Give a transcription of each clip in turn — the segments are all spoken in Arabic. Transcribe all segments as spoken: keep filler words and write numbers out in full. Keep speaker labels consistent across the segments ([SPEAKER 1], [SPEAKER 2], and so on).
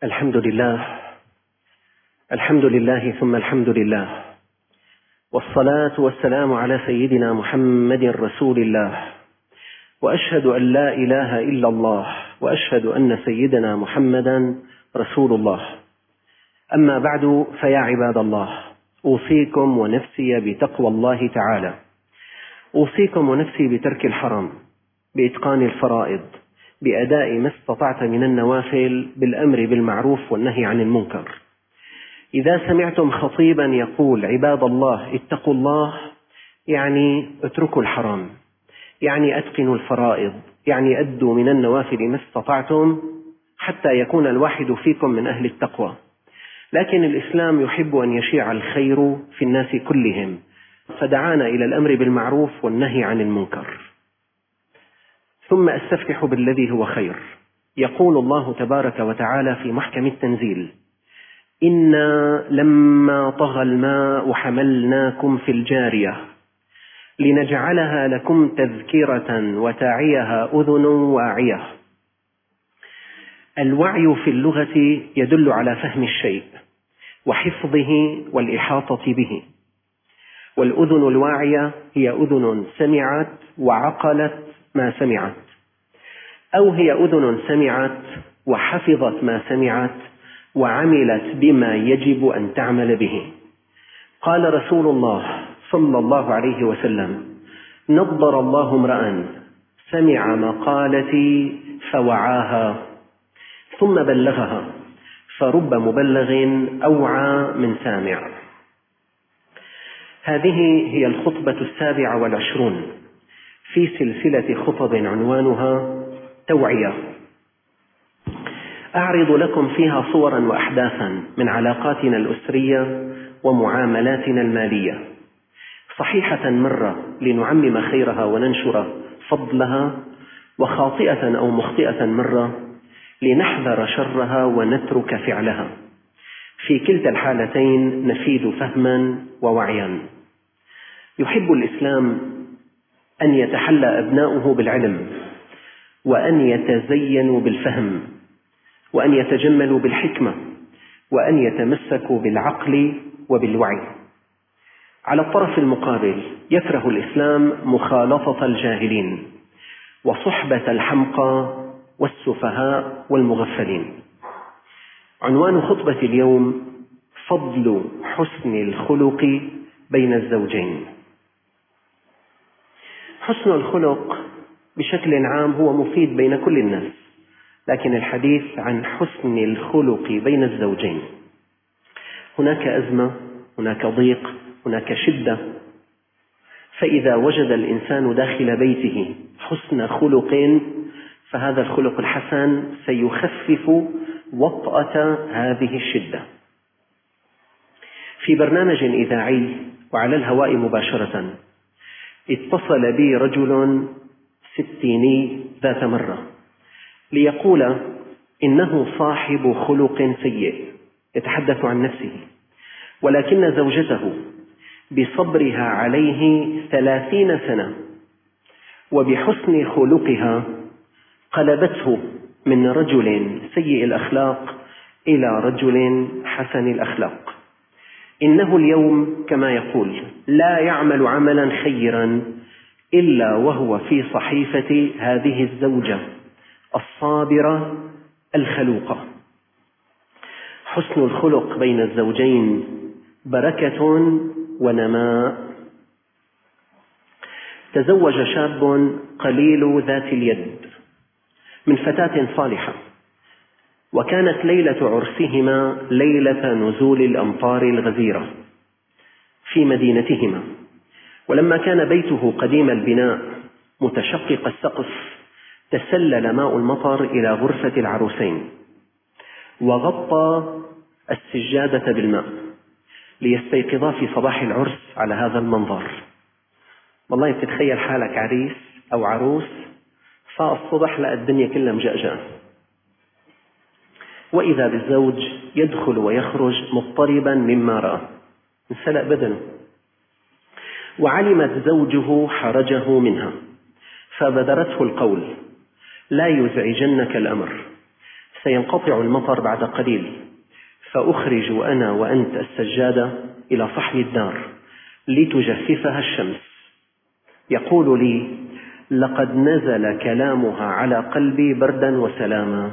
[SPEAKER 1] الحمد لله الحمد لله ثم الحمد لله، والصلاة والسلام على سيدنا محمد رسول الله، وأشهد أن لا إله إلا الله، وأشهد أن سيدنا محمدا رسول الله. أما بعد، فيا عباد الله، أوصيكم ونفسي بتقوى الله تعالى. أوصيكم ونفسي بترك الحرام، بإتقان الفرائض، بأداء ما استطعت من النوافل، بالأمر بالمعروف والنهي عن المنكر. إذا سمعتم خطيبا يقول عباد الله اتقوا الله، يعني اتركوا الحرام، يعني أتقنوا الفرائض، يعني أدوا من النوافل ما استطعتم حتى يكون الواحد فيكم من أهل التقوى. لكن الإسلام يحب أن يشيع الخير في الناس كلهم، فدعانا إلى الأمر بالمعروف والنهي عن المنكر. ثم أستفتح بالذي هو خير. يقول الله تبارك وتعالى في محكم التنزيل: إنا لما طغى الماء حملناكم في الجارية لنجعلها لكم تذكرة وتعيها أذن واعية. الوعي في اللغة يدل على فهم الشيء وحفظه والإحاطة به، والأذن الواعية هي أذن سمعت وعقلت ما سمعت، أو هي أذن سمعت وحفظت ما سمعت وعملت بما يجب أن تعمل به. قال رسول الله صلى الله عليه وسلم: نضر الله امرأ سمع مقالتي فوعاها ثم بلغها، فرب مبلغ أوعى من سامع. هذه هي الخطبة السابعة والعشرون في سلسلة خطب عنوانها توعية. أعرض لكم فيها صورا وأحداثا من علاقاتنا الأسرية ومعاملاتنا المالية، صحيحة مرة لنعمم خيرها وننشر فضلها، وخاطئة أو مخطئة مرة لنحذر شرها ونترك فعلها. في كلتا الحالتين نفيد فهما ووعيا. يحب الإسلام أن يتحلى أبناؤه بالعلم، وأن يتزينوا بالفهم، وأن يتجملوا بالحكمة، وأن يتمسكوا بالعقل وبالوعي. على الطرف المقابل يكره الإسلام مخالطة الجاهلين وصحبة الحمقى والسفهاء والمغفلين. عنوان خطبة اليوم: فضل حسن الخلق بين الزوجين. حسن الخلق بشكل عام هو مفيد بين كل الناس، لكن الحديث عن حسن الخلق بين الزوجين. هناك أزمة، هناك ضيق، هناك شدة، فإذا وجد الإنسان داخل بيته حسن خلق، فهذا الخلق الحسن سيخفف وطأة هذه الشدة. في برنامج إذاعي وعلى الهواء مباشرة اتصل بي رجل ستيني ذات مرة ليقول إنه صاحب خلق سيء، يتحدث عن نفسه، ولكن زوجته بصبرها عليه ثلاثين سنة وبحسن خلقها قلبته من رجل سيء الأخلاق إلى رجل حسن الأخلاق. إنه اليوم كما يقول لا يعمل عملا خيرا إلا وهو في صحيفة هذه الزوجة الصابرة الخلوقة. حسن الخلق بين الزوجين بركة ونماء. تزوج شاب قليل ذات اليد من فتاة صالحة، وكانت ليلة عرسهما ليلة نزول الأمطار الغزيرة في مدينتهما. ولما كان بيته قديم البناء متشقق السقف، تسلل ماء المطر إلى غرفة العروسين وغطى السجادة بالماء ليستيقظا في صباح العرس على هذا المنظر. والله تتخيل حالك عريس أو عروس، فالصبح لقى الدنيا كلها مجأجة، وإذا بالزوج يدخل ويخرج مضطربا مما رأى، انسلق بدنه. وعلمت زوجه حرجه منها فبدرته القول: لا يزعجنك الأمر، سينقطع المطر بعد قليل، فأخرج أنا وأنت السجادة إلى صحن الدار لتجففها الشمس. يقول لي: لقد نزل كلامها على قلبي بردا وسلاما.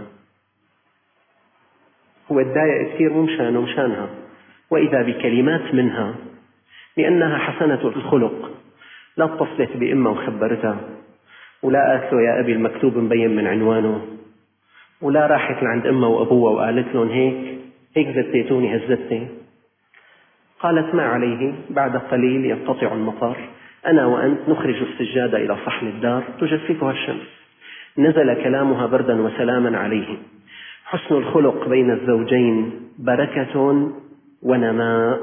[SPEAKER 1] هو اتضايق كثير مشان ومشانها، وإذا بكلمات منها لأنها حسنة الخلق لا اتصلت بأمه وخبرتها، ولا قالت له يا أبي المكتوب مبين من عنوانه، ولا راحت لعند أمه وأبوه وقالت لهم هيك هيك زتيتوني هزتني. قالت: ما عليه، بعد قليل ينقطع المطر، أنا وأنت نخرج السجادة إلى صحن الدار تجففها الشمس. نزل كلامها بردا وسلاما عليه. حسن الخلق بين الزوجين بركة ونماء.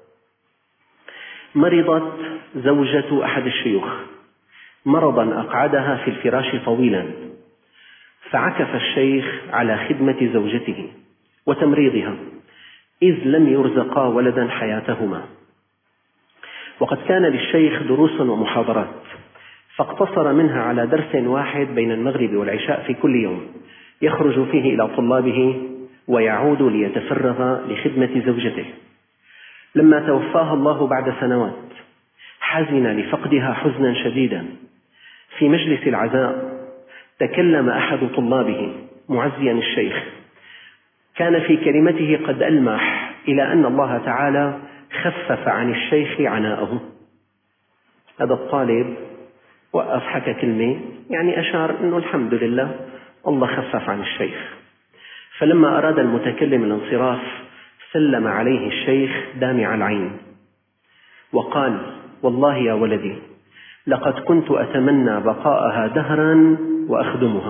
[SPEAKER 1] مرضت زوجة أحد الشيوخ مرضا أقعدها في الفراش طويلا، فعكف الشيخ على خدمة زوجته وتمريضها، إذ لم يرزقا ولدا حياتهما. وقد كان للشيخ دروس ومحاضرات، فاقتصر منها على درس واحد بين المغرب والعشاء في كل يوم، يخرج فيه إلى طلابه ويعود ليتفرغ لخدمة زوجته. لما توفاها الله بعد سنوات حزن لفقدها حزنا شديدا. في مجلس العزاء تكلم أحد طلابه معزيا الشيخ، كان في كلمته قد ألمح إلى أن الله تعالى خفف عن الشيخ عناءه. هذا الطالب وقف حكى كلمة يعني أشار أنه الحمد لله الله خفف عن الشيخ. فلما أراد المتكلم الانصراف سلم عليه الشيخ دامع العين وقال: والله يا ولدي لقد كنت أتمنى بقاءها دهرا وأخدمها،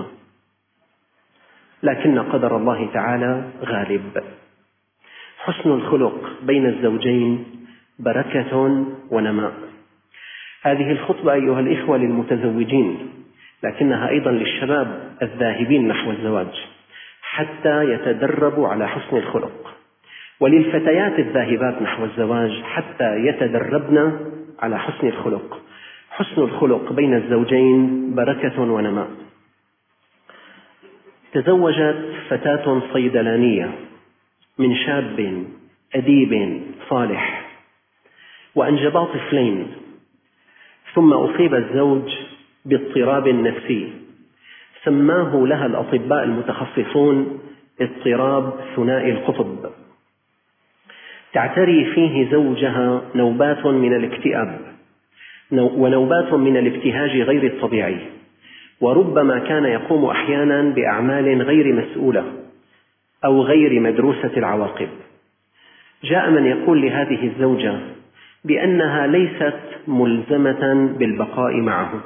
[SPEAKER 1] لكن قدر الله تعالى غالب. حسن الخلق بين الزوجين بركة ونماء. هذه الخطبة أيها الإخوة للمتزوجين، لكنها أيضا للشباب الذاهبين نحو الزواج حتى يتدربوا على حسن الخلق، وللفتيات الذاهبات نحو الزواج حتى يتدربن على حسن الخلق. حسن الخلق بين الزوجين بركة ونماء. تزوجت فتاة صيدلانية من شاب أديب صالح وأنجبا طفلين، ثم أصيب الزوج باضطراب نفسي سماه لها الأطباء المتخصصون اضطراب ثنائي القطب. تعتري فيه زوجها نوبات من الاكتئاب ونوبات من الابتهاج غير الطبيعي، وربما كان يقوم أحيانا بأعمال غير مسؤولة أو غير مدروسة العواقب. جاء من يقول لهذه الزوجة بأنها ليست ملزمة بالبقاء معه.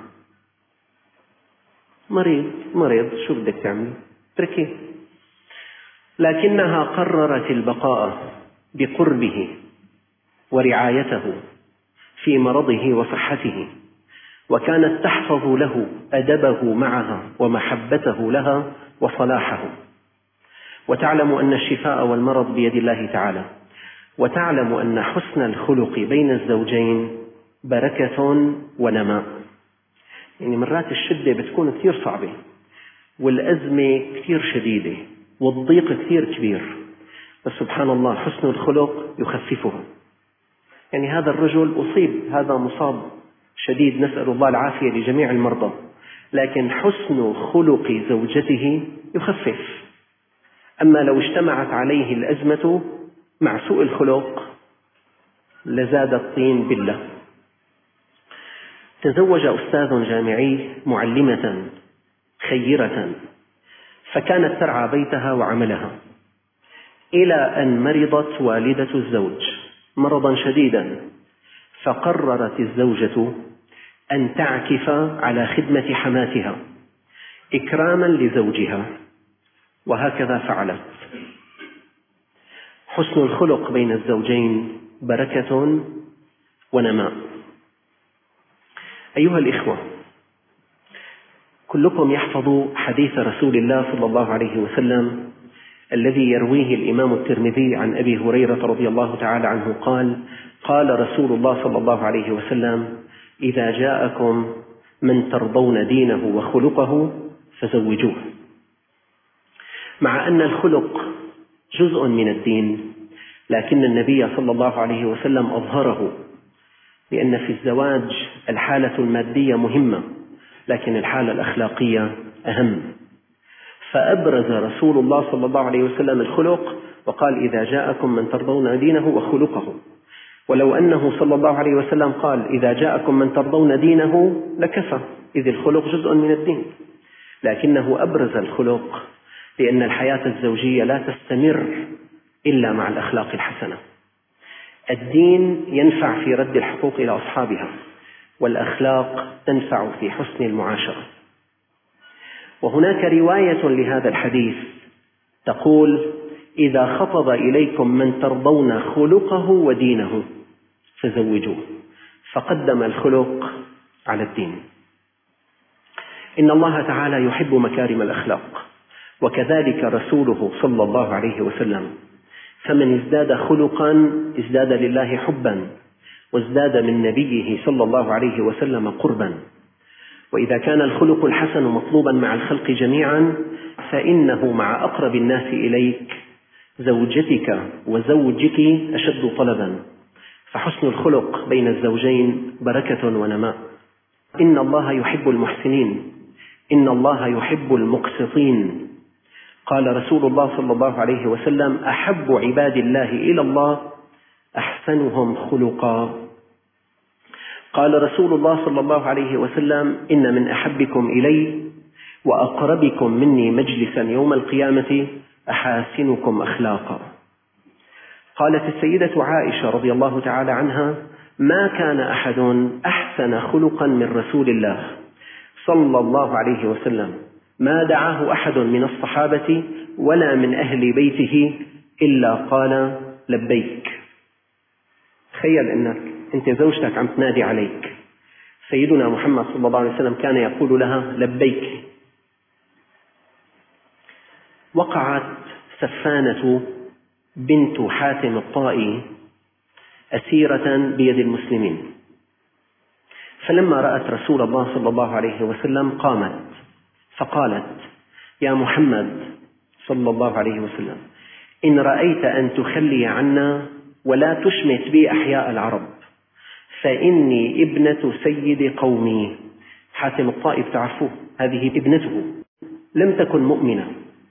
[SPEAKER 1] مريض مريض شو بدك تعمل؟ تركيه. لكنها قررت البقاء بقربه ورعايته في مرضه وصحته، وكانت تحفظ له أدبه معها ومحبته لها وصلاحه، وتعلم أن الشفاء والمرض بيد الله تعالى، وتعلم أن حسن الخلق بين الزوجين بركة ونماء. يعني مرات الشدة بتكون كثير صعبة، والأزمة كثير شديدة، والضيق كثير كبير، بس سبحان الله حسن الخلق يخففها. يعني هذا الرجل أصيب، هذا مصاب شديد، نسأل الله العافية لجميع المرضى، لكن حسن خلق زوجته يخفف. أما لو اجتمعت عليه الأزمة مع سوء الخلق لزاد الطين بلة. تزوج أستاذ جامعي معلمة خيرة، فكانت ترعى بيتها وعملها، إلى أن مرضت والدة الزوج مرضا شديدا، فقررت الزوجة أن تعكف على خدمة حماتها إكراما لزوجها، وهكذا فعلت. حسن الخلق بين الزوجين بركة ونماء. أيها الإخوة، كلكم يحفظ حديث رسول الله صلى الله عليه وسلم الذي يرويه الإمام الترمذي عن أبي هريرة رضي الله تعالى عنه قال: قال رسول الله صلى الله عليه وسلم: إذا جاءكم من ترضون دينه وخلقه فزوجوه. مع أن الخلق جزء من الدين، لكن النبي صلى الله عليه وسلم أظهره، لأن في الزواج الحالة المادية مهمة، لكن الحالة الأخلاقية أهم. فأبرز رسول الله صلى الله عليه وسلم الخلق وقال: إذا جاءكم من ترضون دينه وخلقه. ولو أنه صلى الله عليه وسلم قال: إذا جاءكم من ترضون دينه لكفى، إذ الخلق جزء من الدين، لكنه أبرز الخلق لأن الحياة الزوجية لا تستمر إلا مع الأخلاق الحسنة. الدين ينفع في رد الحقوق إلى أصحابها، والأخلاق تنفع في حسن المعاشرة. وهناك رواية لهذا الحديث تقول: إذا خطب إليكم من ترضون خلقه ودينه فزوجوه، فقدم الخلق على الدين. إن الله تعالى يحب مكارم الأخلاق، وكذلك رسوله صلى الله عليه وسلم، فمن ازداد خلقا ازداد لله حبا، وازداد من نبيه صلى الله عليه وسلم قربا. وإذا كان الخلق الحسن مطلوبا مع الخلق جميعا، فإنه مع أقرب الناس إليك زوجتك وزوجك أشد طلبا، فحسن الخلق بين الزوجين بركة ونماء. إن الله يحب المحسنين، إن الله يحب المقسطين. قال رسول الله صلى الله عليه وسلم: أحب عباد الله إلى الله أحسنهم خلقا. قال رسول الله صلى الله عليه وسلم: إن من أحبكم إلي وأقربكم مني مجلسا يوم القيامة أحاسنكم أخلاقا. قالت السيدة عائشة رضي الله تعالى عنها: ما كان أحد أحسن خلقا من رسول الله صلى الله عليه وسلم، ما دعاه أحد من الصحابة ولا من أهل بيته إلا قال لبيك. تخيل أنك أنت زوجتك عم تنادي عليك، سيدنا محمد صلى الله عليه وسلم كان يقول لها لبيك. وقعت سفانة بنت حاتم الطائي أسيرة بيد المسلمين، فلما رأت رسول الله صلى الله عليه وسلم قامت فقالت: يا محمد صلى الله عليه وسلم، إن رأيت أن تخلي عنا ولا تشمت بي أحياء العرب، فإني ابنة سيد قومي. حاتم الطائي تعرفوه، هذه ابنته، لم تكن مؤمنة،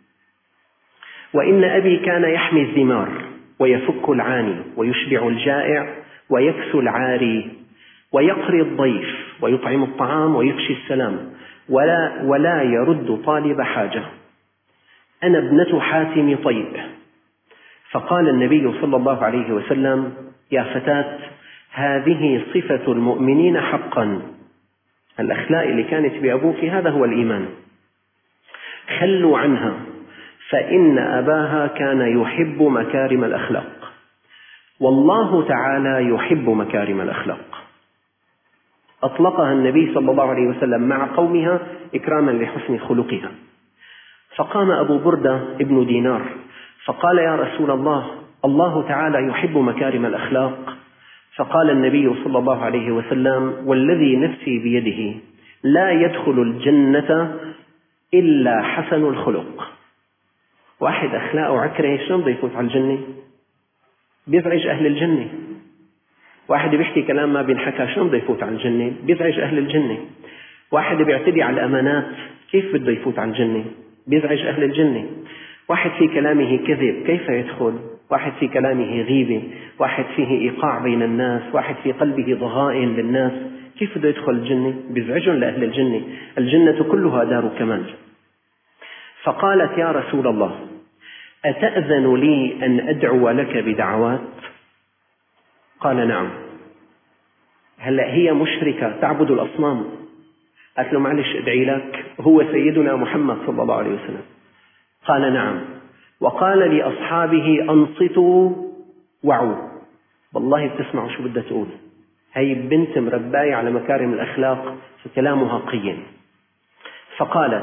[SPEAKER 1] وإن أبي كان يحمي الزمار ويفك العاني ويشبع الجائع ويكسو العاري ويقري الضيف ويطعم الطعام ويفشي السلام ولا, ولا يرد طالب حاجة. أنا ابنة حاتم طيب. فقال النبي صلى الله عليه وسلم: يا فتاة، هذه صفة المؤمنين حقا. الأخلاق اللي كانت بأبوك هذا هو الإيمان، خلوا عنها، فإن أباها كان يحب مكارم الأخلاق، والله تعالى يحب مكارم الأخلاق. أطلقها النبي صلى الله عليه وسلم مع قومها إكراما لحسن خلقها. فقام أبو بردة ابن دينار فقال: يا رسول الله، الله تعالى يحب مكارم الأخلاق. فقال النبي صلى الله عليه وسلم: والذي نفسي بيده لا يدخل الجنة إلا حسن الخلق. واحد أخلاقه عكرة شلون بده يفوت على الجنة؟ بيزعج أهل الجنة. واحد بيحكي كلام ما بينحكى شلون بده يفوت على الجنة؟ بيزعج أهل الجنة. واحد بيعتدي على الأمانات كيف بده يفوت على الجنة؟ بيزعج أهل الجنة. واحد في كلامه كذب كيف يدخل؟ واحد في كلامه غيبة، واحد فيه إيقاع بين الناس، واحد في قلبه ضغائن للناس، كيف بده يدخل الجنة؟ بيزعجون لأهل الجنة. الجنة كلها دار كمال. فقالت: يا رسول الله، أتأذن لي أن أدعو لك بدعوات؟ قال: نعم. هلأ هي مشركة تعبد الأصنام، قالت له: معلش ادعي لك، هو سيدنا محمد صلى الله عليه وسلم. قال: نعم. وقال لأصحابه: أنصتوا وعوا، والله بتسمعوا شو بدها تقول. هي بنت مرباية على مكارم الأخلاق، فكلامها قيم. فقالت: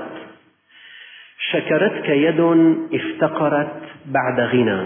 [SPEAKER 1] شكرتك يد افتقرت بعد غنى،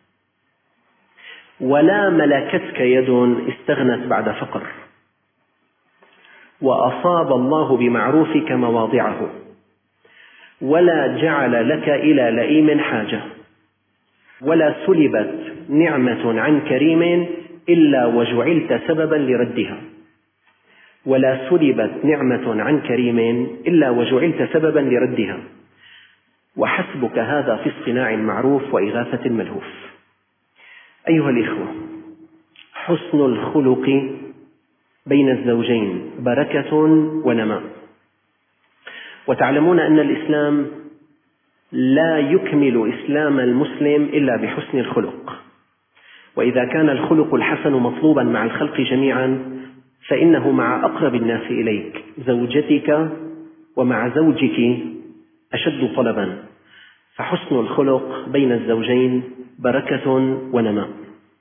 [SPEAKER 1] ولا ملكتك يد استغنت بعد فقر، وأصاب الله بمعروفك مواضعه، ولا جعل لك إلى لئيم حاجة، ولا سلبت نعمة عن كريم إلا وجعلت سببا لردها، ولا سلبت نعمة عن كريم إلا وجعلت سببا لردها، وحسبك هذا في اصطناع المعروف وإغاثة الملهوف. أيها الإخوة، حسن الخلق بين الزوجين بركة ونماء. وتعلمون أن الإسلام لا يكمل إسلام المسلم إلا بحسن الخلق، وإذا كان الخلق الحسن مطلوبا مع الخلق جميعا فإنه مع أقرب الناس إليك زوجتك ومع زوجك أشد طلبا. فحسن الخلق بين الزوجين بركة ونماء.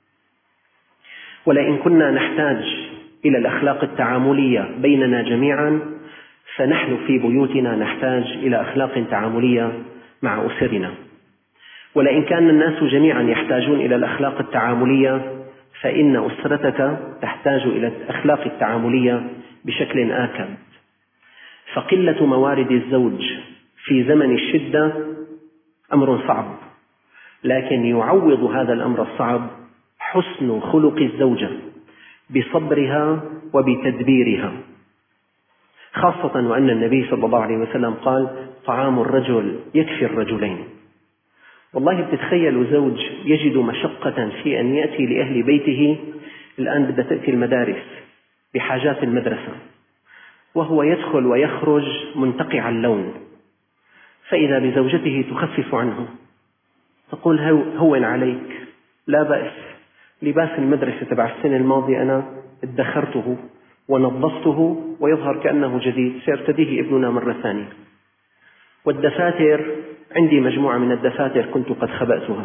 [SPEAKER 1] ولئن كنا نحتاج إلى الأخلاق التعاملية بيننا جميعا فنحن في بيوتنا نحتاج إلى أخلاق تعاملية مع أسرنا. ولئن كان الناس جميعا يحتاجون إلى الأخلاق التعاملية فإن أسرتك تحتاج إلى الأخلاق التعاملية بشكل آكد. فقلة موارد الزوج في زمن الشدة أمر صعب، لكن يعوض هذا الأمر الصعب حسن خلق الزوجة بصبرها وبتدبيرها، خاصة وأن النبي صلى الله عليه وسلم قال: طعام الرجل يكفي الرجلين. والله بتتخيل زوج يجد مشقة في أن يأتي لأهل بيته، الآن بدأت تأتي المدارس بحاجات المدرسة، وهو يدخل ويخرج منتقع اللون، فإذا بزوجته تخفف عنه تقول: هون عليك، لا بأس، لباس المدرسة تبع السنة الماضية أنا ادخرته ونظفته ويظهر كأنه جديد، سيرتديه ابننا مرة ثانية. والدفاتر عندي مجموعة من الدفاتر كنت قد خبأتها.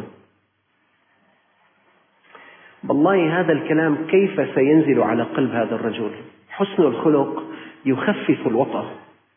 [SPEAKER 1] والله هذا الكلام كيف سينزل على قلب هذا الرجل؟ حسن الخلق يخفف الوطأ.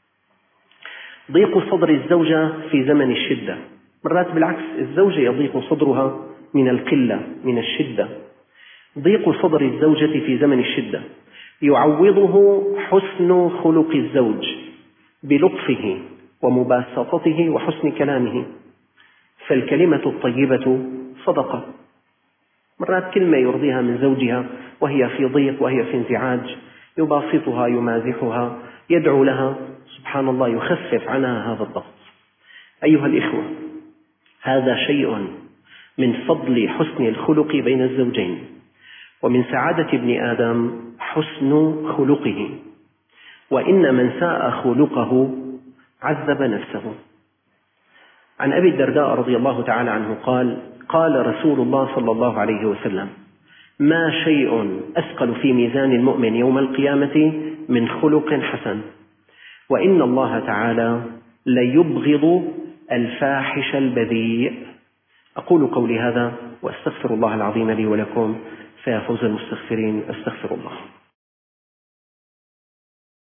[SPEAKER 1] ضيق صدر الزوجة في زمن الشدة، مرات بالعكس الزوجة يضيق صدرها من القلة من الشدة. ضيق صدر الزوجة في زمن الشدة يعوضه حسن خلق الزوج بلطفه ومباسطته وحسن كلامه. فالكلمة الطيبة صدقة. مرات كلمة يرضيها من زوجها وهي في ضيق وهي في انزعاج، يباسطها يمازحها يدعو لها، سبحان الله يخفف عنها هذا الضغط. أيها الإخوة، هذا شيء من فضل حسن الخلق بين الزوجين، ومن سعادة ابن آدم حسن خلقه، وإن من ساء خلقه عذب نفسه. عن أبي الدرداء رضي الله تعالى عنه قال: قال رسول الله صلى الله عليه وسلم: ما شيء أثقل في ميزان المؤمن يوم القيامة من خلق حسن، وإن الله تعالى ليبغض الفاحش البذيء. أقول قولي هذا وأستغفر الله العظيم لي ولكم، فيا فوز المستغفرين، أستغفر الله.